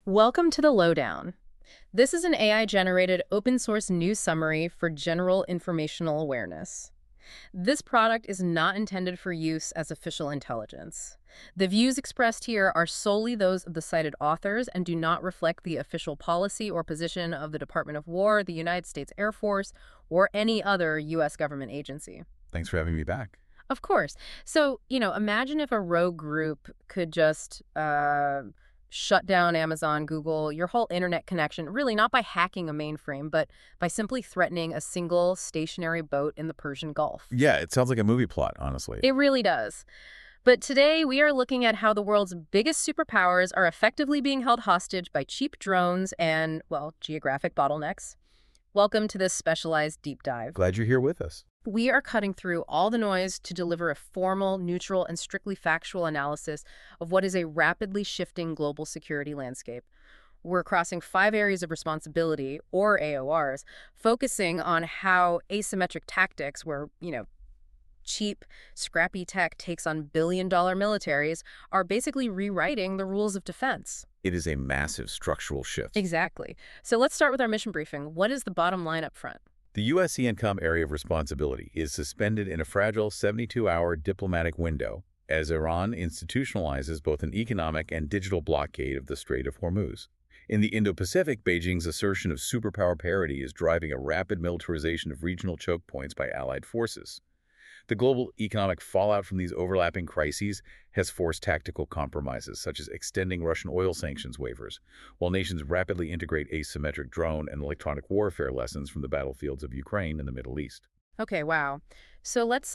Welcome to the Lowdown. This is an AI-generated open-source news summary for general informational awareness. This product is not intended for use as official intelligence. The views expressed here are solely those of the cited authors and do not reflect the official policy or position of the Department of War, the United States Air Force, or any other U.S. government agency. Thanks for having me back. Of course. So, imagine if a rogue group could just shut down Amazon, Google, your whole internet connection, really not by hacking a mainframe, but by simply threatening a single stationary boat in the Persian Gulf. Yeah, it sounds like a movie plot, honestly. It really does. But today we are looking at how the world's biggest superpowers are effectively being held hostage by cheap drones and, well, geographic bottlenecks. Welcome to this specialized deep dive. Glad you're here with us. We are cutting through all the noise to deliver a formal, neutral, and strictly factual analysis of what is a rapidly shifting global security landscape. We're crossing 5 areas of responsibility, or AORs, focusing on how asymmetric tactics, where, cheap, scrappy tech takes on billion-dollar militaries, are basically rewriting the rules of defense. It is a massive structural shift. Exactly. So let's start with our mission briefing. What is the bottom line up front? The U.S. CENTCOM area of responsibility is suspended in a fragile 72-hour diplomatic window as Iran institutionalizes both an economic and digital blockade of the Strait of Hormuz. In the Indo-Pacific, Beijing's assertion of superpower parity is driving a rapid militarization of regional choke points by allied forces. The global economic fallout from these overlapping crises has forced tactical compromises, such as extending Russian oil sanctions waivers, while nations rapidly integrate asymmetric drone and electronic warfare lessons from the battlefields of Ukraine and the Middle East. Okay, wow. So let's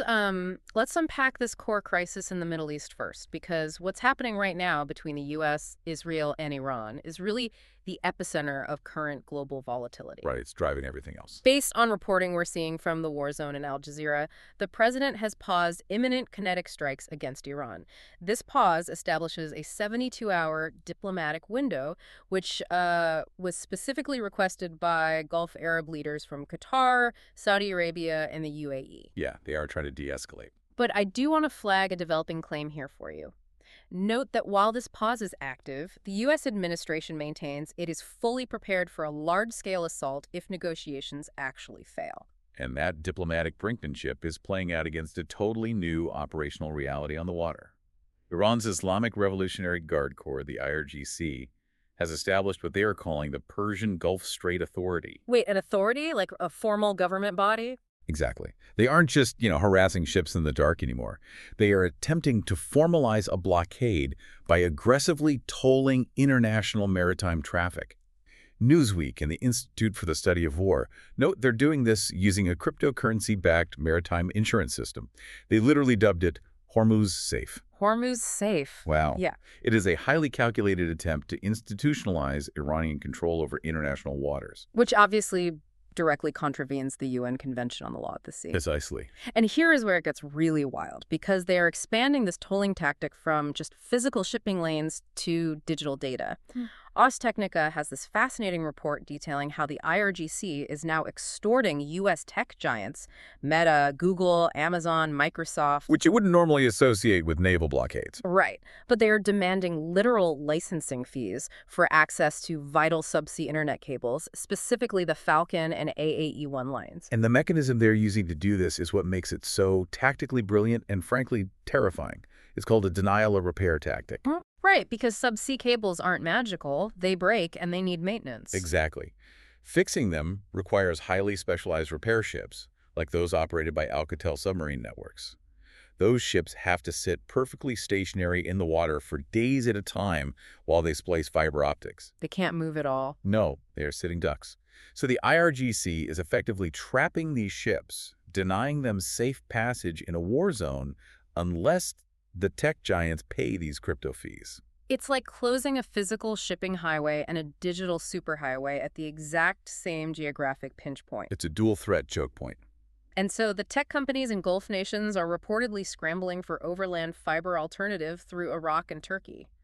unpack this core crisis in the Middle East first, because what's happening right now between the U.S., Israel, and Iran is really the epicenter of current global volatility. Right, it's driving everything else. Based on reporting we're seeing from the war zone and Al Jazeera, the president has paused imminent kinetic strikes against Iran. This pause establishes a 72-hour diplomatic window, which was specifically requested by Gulf Arab leaders from Qatar, Saudi Arabia, and the UAE. Yeah, they are trying to de-escalate. But I do want to flag a developing claim here for you. Note that while this pause is active, the U.S. administration maintains it is fully prepared for a large-scale assault if negotiations actually fail. And that diplomatic brinkmanship is playing out against a totally new operational reality on the water. Iran's Islamic Revolutionary Guard Corps, the IRGC, has established what they are calling the Persian Gulf Strait Authority. Wait, an authority? Like a formal government body? Exactly. They aren't just, harassing ships in the dark anymore. They are attempting to formalize a blockade by aggressively tolling international maritime traffic. Newsweek and the Institute for the Study of War note they're doing this using a cryptocurrency-backed maritime insurance system. They literally dubbed it Hormuz Safe. Hormuz Safe. Wow. Yeah. It is a highly calculated attempt to institutionalize Iranian control over international waters. Which obviously directly contravenes the UN Convention on the Law of the Sea. Precisely. And here is where it gets really wild, because they are expanding this tolling tactic from just physical shipping lanes to digital data. Ars Technica has this fascinating report detailing how the IRGC is now extorting U.S. tech giants, Meta, Google, Amazon, Microsoft. Which it wouldn't normally associate with naval blockades. Right. But they are demanding literal licensing fees for access to vital subsea internet cables, specifically the Falcon and AAE-1 lines. And the mechanism they're using to do this is what makes it so tactically brilliant and frankly terrifying. It's called a denial of repair tactic. Right, because subsea cables aren't magical. They break and they need maintenance. Exactly. Fixing them requires highly specialized repair ships, like those operated by Alcatel submarine networks. Those ships have to sit perfectly stationary in the water for days at a time while they splice fiber optics. They can't move at all. No, they are sitting ducks. So the IRGC is effectively trapping these ships, denying them safe passage in a war zone unless the tech giants pay these crypto fees. It's like closing a physical shipping highway and a digital superhighway at the exact same geographic pinch point. It's a dual-threat choke point. And so the tech companies in Gulf nations are reportedly scrambling for overland fiber alternative through Iraq and Turkey.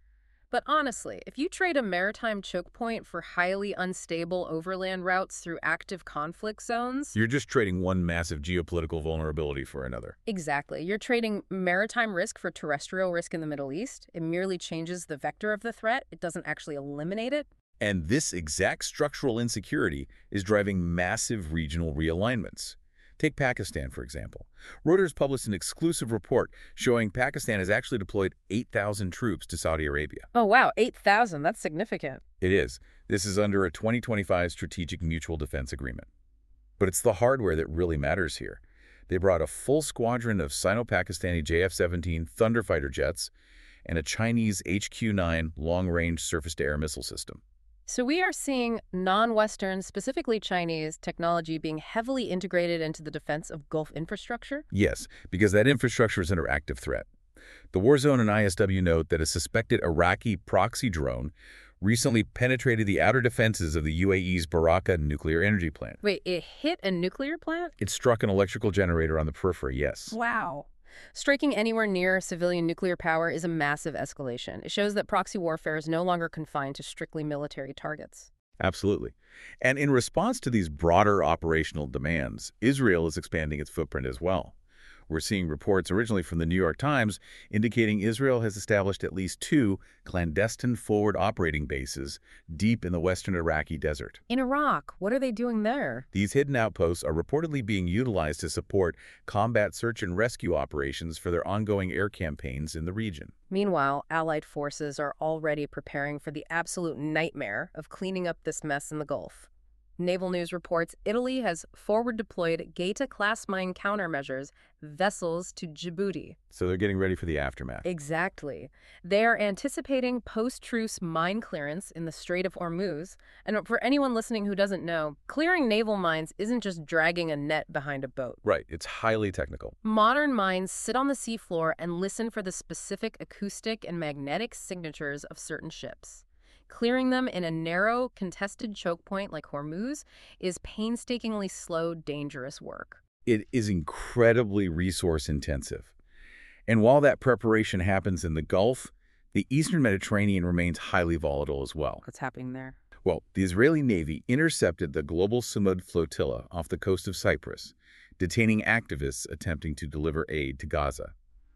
But honestly, if you trade a maritime choke point for highly unstable overland routes through active conflict zones, You're just trading one massive geopolitical vulnerability for another. exactly, you're trading maritime risk for terrestrial risk in the Middle East. It merely changes the vector of the threat. It doesn't actually eliminate it. And this exact structural insecurity is driving massive regional realignments. Take Pakistan, for example. Reuters published an exclusive report showing Pakistan has actually deployed 8,000 troops to Saudi Arabia. Oh, wow, 8,000. That's significant. It is. This is under a 2025 Strategic Mutual Defense Agreement. But it's the hardware that really matters here. They brought a full squadron of Sino-Pakistani JF-17 Thunder fighter jets and a Chinese HQ-9 long-range surface-to-air missile system. So we are seeing non-Western, specifically Chinese, technology being heavily integrated into the defense of Gulf infrastructure? Yes, because that infrastructure is under active threat. The Warzone and ISW note that a suspected Iraqi proxy drone recently penetrated the outer defenses of the UAE's Barakah nuclear energy plant. Wait, it hit a nuclear plant? It struck an electrical generator on the periphery, yes. Wow. Striking anywhere near civilian nuclear power is a massive escalation. It shows that proxy warfare is no longer confined to strictly military targets. Absolutely. And in response to these broader operational demands, Israel is expanding its footprint as well. We're seeing reports originally from the New York Times indicating Israel has established at least 2 clandestine forward operating bases deep in the western Iraqi desert. In Iraq, what are they doing there? These hidden outposts are reportedly being utilized to support combat search and rescue operations for their ongoing air campaigns in the region. Meanwhile, Allied forces are already preparing for the absolute nightmare of cleaning up this mess in the Gulf. Naval News reports Italy has forward-deployed Gaeta-class mine countermeasures vessels to Djibouti. So they're getting ready for the aftermath. Exactly. They are anticipating post-truce mine clearance in the Strait of Hormuz. And for anyone listening who doesn't know, clearing naval mines isn't just dragging a net behind a boat. Right, it's highly technical. Modern mines sit on the seafloor and listen for the specific acoustic and magnetic signatures of certain ships. Clearing them in a narrow, contested choke point like Hormuz is painstakingly slow, dangerous work. It is incredibly resource-intensive. And while that preparation happens in the Gulf, the eastern Mediterranean remains highly volatile as well. What's happening there? Well, the Israeli Navy intercepted the Global Samud flotilla off the coast of Cyprus, detaining activists attempting to deliver aid to Gaza.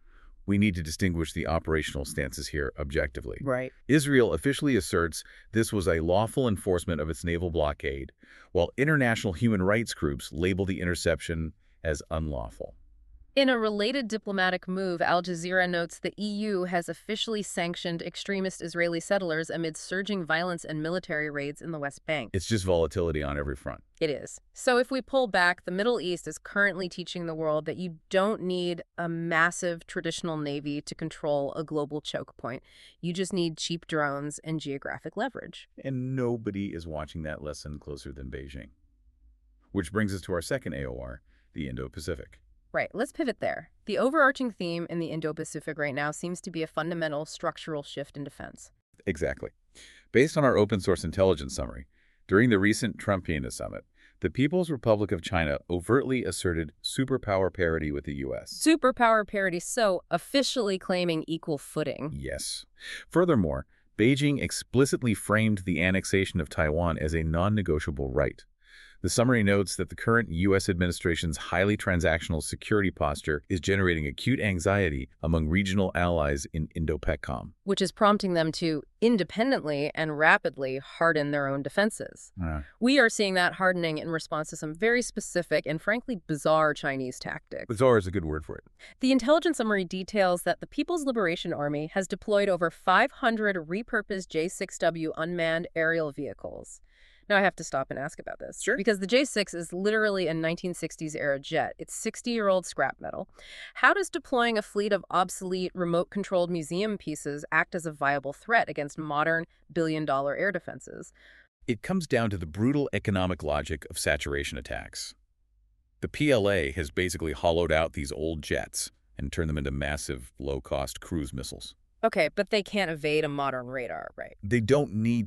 We need to distinguish the operational stances here objectively. Right. Israel officially asserts this was a lawful enforcement of its naval blockade, while international human rights groups label the interception as unlawful. In a related diplomatic move, Al Jazeera notes the EU has officially sanctioned extremist Israeli settlers amid surging violence and military raids in the West Bank. It's just volatility on every front. It is. So if we pull back, the Middle East is currently teaching the world that you don't need a massive traditional navy to control a global choke point. You just need cheap drones and geographic leverage. And nobody is watching that lesson closer than Beijing. Which brings us to our second AOR, the Indo-Pacific. Right, let's pivot there. The overarching theme in the Indo-Pacific right now seems to be a fundamental structural shift in defense. Exactly. Based on our open source intelligence summary, during the recent Trump-China summit, the People's Republic of China overtly asserted superpower parity with the U.S. Superpower parity, so officially claiming equal footing. Yes. Furthermore, Beijing explicitly framed the annexation of Taiwan as a non-negotiable right. The summary notes that the current U.S. administration's highly transactional security posture is generating acute anxiety among regional allies in Indo-PACOM. Which is prompting them to independently and rapidly harden their own defenses. We are seeing that hardening in response to some very specific and frankly bizarre Chinese tactics. Bizarre is a good word for it. The intelligence summary details that the People's Liberation Army has deployed over 500 repurposed J-6W unmanned aerial vehicles. Now I have to stop and ask about this. Sure. Because the J-6 is literally a 1960s-era jet. It's 60-year-old scrap metal. How does deploying a fleet of obsolete, remote-controlled museum pieces act as a viable threat against modern, billion-dollar air defenses? It comes down to the brutal economic logic of saturation attacks. The PLA has basically hollowed out these old jets and turned them into massive, low-cost cruise missiles. Okay, but they can't evade a modern radar, right? They don't need to.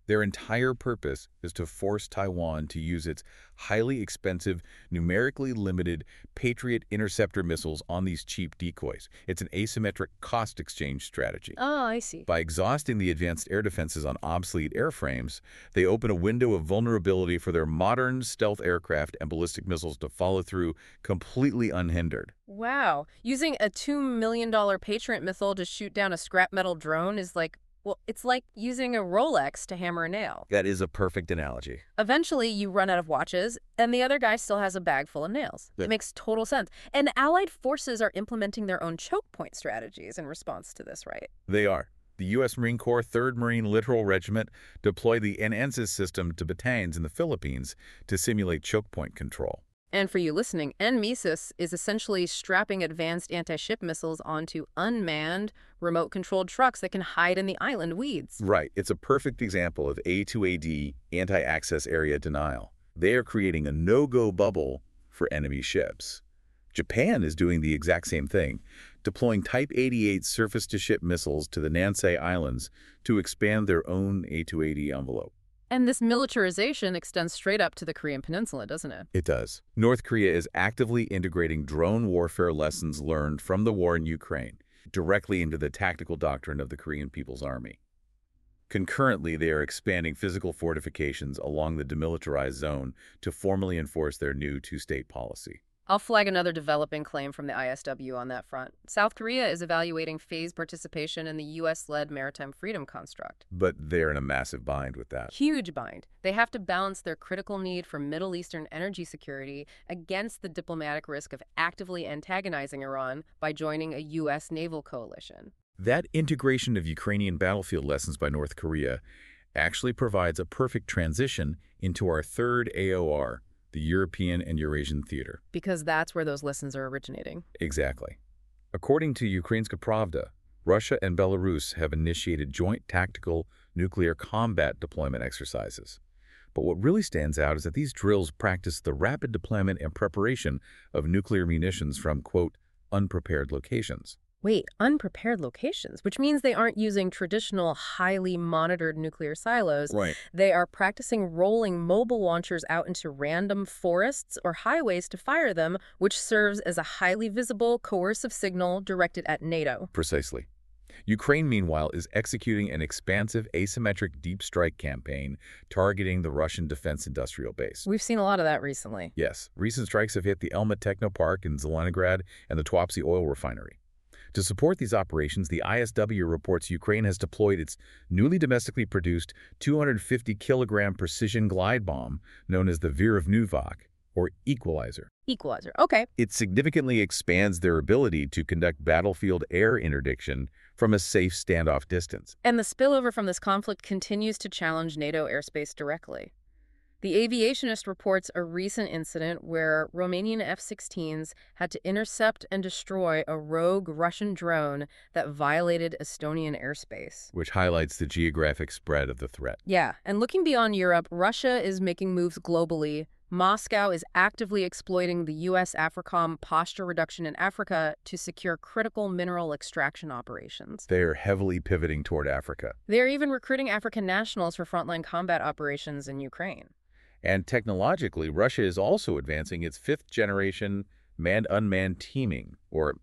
Their entire purpose is to force Taiwan to use its highly expensive, numerically limited Patriot interceptor missiles on these cheap decoys. It's an asymmetric cost exchange strategy. Oh, I see. By exhausting the advanced air defenses on obsolete airframes, they open a window of vulnerability for their modern stealth aircraft and ballistic missiles to follow through completely unhindered. Wow. Using a $2 million Patriot missile to shoot down a scrap metal drone is like, well, it's like using a Rolex to hammer a nail. That is a perfect analogy. Eventually, you run out of watches, and the other guy still has a bag full of nails. Yeah. It makes total sense. And Allied forces are implementing their own choke point strategies in response to this, right? They are. The U.S. Marine Corps 3rd Marine Littoral Regiment deployed the NNSIS system to Batanes in the Philippines to simulate choke point control. And for you listening, NMESIS is essentially strapping advanced anti-ship missiles onto unmanned, remote-controlled trucks that can hide in the island weeds. Right. It's a perfect example of A2AD, anti-access area denial. They are creating a no-go bubble for enemy ships. Japan is doing the exact same thing, deploying Type 88 surface-to-ship missiles to the Nansei Islands to expand their own A2AD envelope. And this militarization extends straight up to the Korean Peninsula, doesn't it? It does. North Korea is actively integrating drone warfare lessons learned from the war in Ukraine directly into the tactical doctrine of the Korean People's Army. Concurrently, they are expanding physical fortifications along the demilitarized zone to formally enforce their new two-state policy. I'll flag another developing claim from the ISW on that front. South Korea is evaluating phased participation in the U.S.-led maritime freedom construct. But they're in a massive bind with that. Huge bind. They have to balance their critical need for Middle Eastern energy security against the diplomatic risk of actively antagonizing Iran by joining a U.S. naval coalition. That integration of Ukrainian battlefield lessons by North Korea actually provides a perfect transition into our third AOR, the European and Eurasian Theater. Because that's where those lessons are originating. Exactly. According to Ukrainska Pravda, Russia and Belarus have initiated joint tactical nuclear combat deployment exercises. But what really stands out is that these drills practice the rapid deployment and preparation of nuclear munitions from, quote, unprepared locations. Wait, unprepared locations, which means they aren't using traditional, highly monitored nuclear silos. Right. They are practicing rolling mobile launchers out into random forests or highways to fire them, which serves as a highly visible, coercive signal directed at NATO. Precisely. Ukraine, meanwhile, is executing an expansive asymmetric deep strike campaign targeting the Russian defense industrial base. We've seen a lot of that recently. Yes, recent strikes have hit the Elma Technopark in Zelenograd and the Tuapse oil refinery. To support these operations, the ISW reports Ukraine has deployed its newly domestically produced 250-kilogram precision glide bomb known as the Virov-Nuvok, or Equalizer. Equalizer, okay. It significantly expands their ability to conduct battlefield air interdiction from a safe standoff distance. And the spillover from this conflict continues to challenge NATO airspace directly. The Aviationist reports a recent incident where Romanian F-16s had to intercept and destroy a rogue Russian drone that violated Estonian airspace. Which highlights the geographic spread of the threat. Yeah, and looking beyond Europe, Russia is making moves globally. Moscow is actively exploiting the U.S. AFRICOM posture reduction in Africa to secure critical mineral extraction operations. They are heavily pivoting toward Africa. They're even recruiting African nationals for frontline combat operations in Ukraine. And technologically, Russia is also advancing its fifth-generation manned-unmanned teaming, or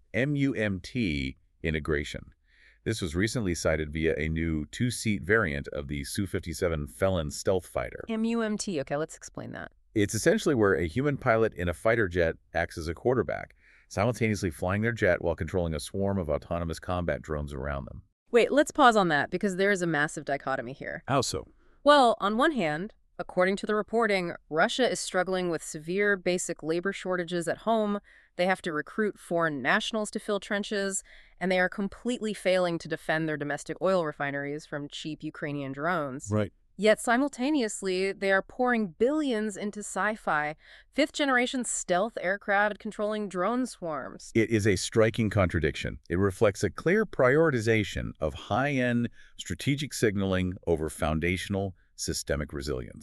MUMT, integration. This was recently cited via a new two-seat variant of the Su-57 Felon stealth fighter. MUMT, okay, let's explain that. It's essentially where a human pilot in a fighter jet acts as a quarterback, simultaneously flying their jet while controlling a swarm of autonomous combat drones around them. Wait, let's pause on that because there is a massive dichotomy here. How so? Well, on one hand, according to the reporting, Russia is struggling with severe basic labor shortages at home. They have to recruit foreign nationals to fill trenches, and they are completely failing to defend their domestic oil refineries from cheap Ukrainian drones. Right. Yet simultaneously, they are pouring billions into sci-fi, fifth-generation stealth aircraft controlling drone swarms. It is a striking contradiction. It reflects a clear prioritization of high-end strategic signaling over foundational systemic resilience.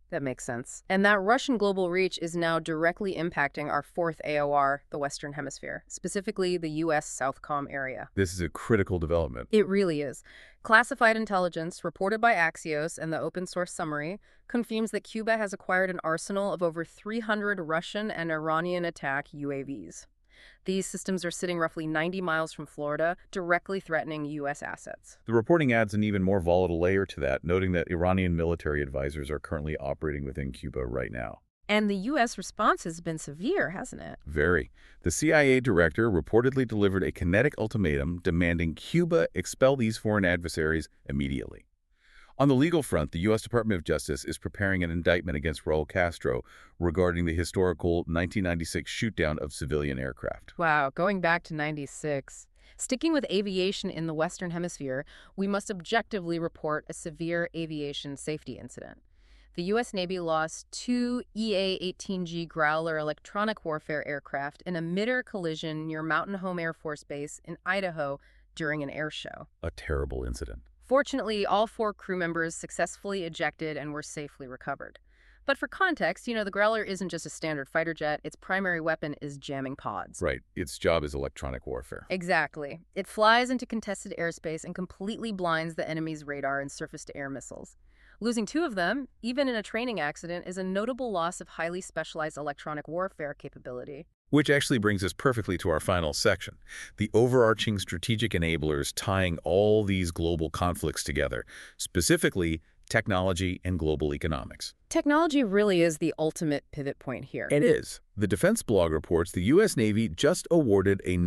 That makes sense. And that Russian global reach is now directly impacting our fourth AOR, the Western Hemisphere, specifically the U.S. Southcom area. This is a critical development. It really is. Classified intelligence reported by Axios and the open source summary confirms that Cuba has acquired an arsenal of over 300 Russian and Iranian attack UAVs. These systems are sitting roughly 90 miles from Florida, directly threatening U.S. assets. The reporting adds an even more volatile layer to that, noting that Iranian military advisors are currently operating within Cuba right now. And the U.S. response has been severe, hasn't it? Very. The CIA director reportedly delivered a kinetic ultimatum demanding Cuba expel these foreign adversaries immediately. On the legal front, the U.S. Department of Justice is preparing an indictment against Raul Castro regarding the historical 1996 shootdown of civilian aircraft. Wow, going back to 96. Sticking with aviation in the Western Hemisphere, we must objectively report a severe aviation safety incident. The U.S. Navy lost 2 EA-18G Growler electronic warfare aircraft in a mid-air collision near Mountain Home Air Force Base in Idaho during an air show. A terrible incident. Fortunately, all 4 crew members successfully ejected and were safely recovered. But for context, the Growler isn't just a standard fighter jet. Its primary weapon is jamming pods. Right. Its job is electronic warfare. Exactly. It flies into contested airspace and completely blinds the enemy's radar and surface-to-air missiles. Losing 2 of them, even in a training accident, is a notable loss of highly specialized electronic warfare capability. Which actually brings us perfectly to our final section, the overarching strategic enablers tying all these global conflicts together, specifically technology and global economics. Technology really is the ultimate pivot point here. It is. The Defense Blog reports the U.S. Navy just awarded a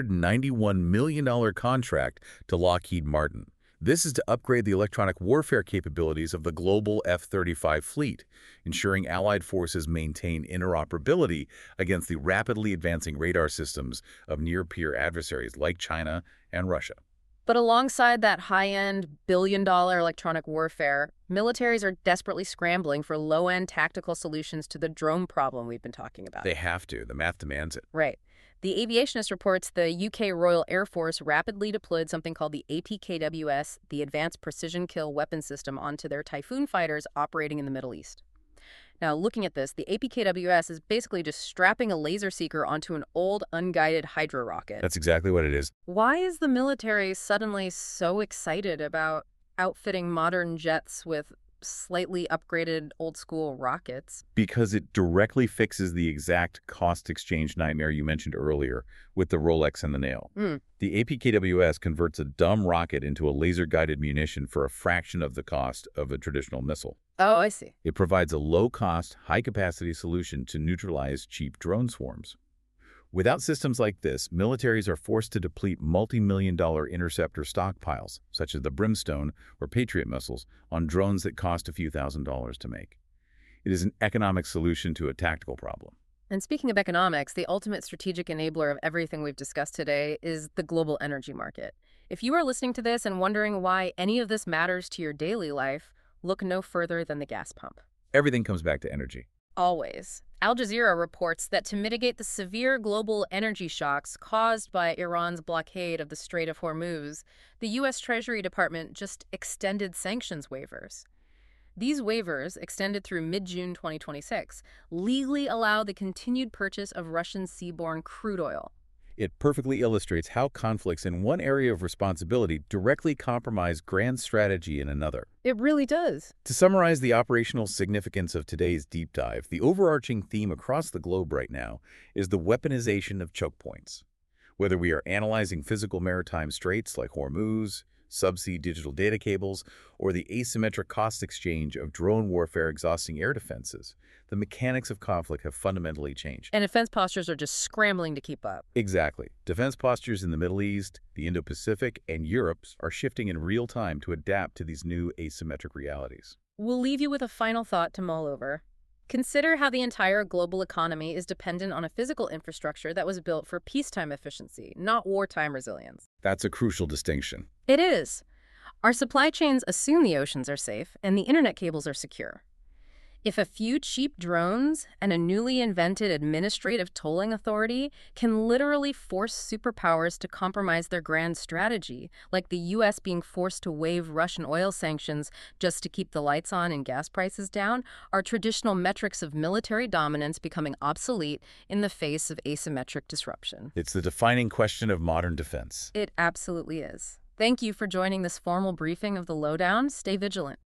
$991 million contract to Lockheed Martin. This is to upgrade the electronic warfare capabilities of the global F-35 fleet, ensuring Allied forces maintain interoperability against the rapidly advancing radar systems of near-peer adversaries like China and Russia. But alongside that high-end, billion-dollar electronic warfare, militaries are desperately scrambling for low-end tactical solutions to the drone problem we've been talking about. They have to. The math demands it. Right. The Aviationist reports the UK Royal Air Force rapidly deployed something called the APKWS, the Advanced Precision Kill Weapon System, onto their Typhoon fighters operating in the Middle East. Now, looking at this, the APKWS is basically just strapping a laser seeker onto an old, unguided Hydra rocket. That's exactly what it is. Why is the military suddenly so excited about outfitting modern jets with slightly upgraded old-school rockets? Because it directly fixes the exact cost exchange nightmare you mentioned earlier with the Rolex and the nail. The APKWS converts a dumb rocket into a laser-guided munition for a fraction of the cost of a traditional missile. Oh, I see. It provides a low-cost, high-capacity solution to neutralize cheap drone swarms. Without systems like this, militaries are forced to deplete multi-million-dollar interceptor stockpiles, such as the Brimstone or Patriot missiles, on drones that cost a few $1,000s to make. It is an economic solution to a tactical problem. And speaking of economics, the ultimate strategic enabler of everything we've discussed today is the global energy market. If you are listening to this and wondering why any of this matters to your daily life, look no further than the gas pump. Everything comes back to energy. Always. Al Jazeera reports that to mitigate the severe global energy shocks caused by Iran's blockade of the Strait of Hormuz, the U.S. Treasury Department just extended sanctions waivers. These waivers, extended through mid-June 2026, legally allow the continued purchase of Russian seaborne crude oil. It perfectly illustrates how conflicts in one area of responsibility directly compromise grand strategy in another. It really does. To summarize the operational significance of today's deep dive, the overarching theme across the globe right now is the weaponization of choke points. Whether we are analyzing physical maritime straits like Hormuz, subsea digital data cables, or the asymmetric cost exchange of drone warfare exhausting air defenses, the mechanics of conflict have fundamentally changed. And defense postures are just scrambling to keep up. Exactly. Defense postures in the Middle East, the Indo-Pacific, and Europe are shifting in real time to adapt to these new asymmetric realities. We'll leave you with a final thought to mull over. Consider how the entire global economy is dependent on a physical infrastructure that was built for peacetime efficiency, not wartime resilience. That's a crucial distinction. It is. Our supply chains assume the oceans are safe and the internet cables are secure. If a few cheap drones and a newly invented administrative tolling authority can literally force superpowers to compromise their grand strategy, like the U.S. being forced to waive Russian oil sanctions just to keep the lights on and gas prices down, our traditional metrics of military dominance becoming obsolete in the face of asymmetric disruption. It's the defining question of modern defense. It absolutely is. Thank you for joining this formal briefing of the Lowdown. Stay vigilant.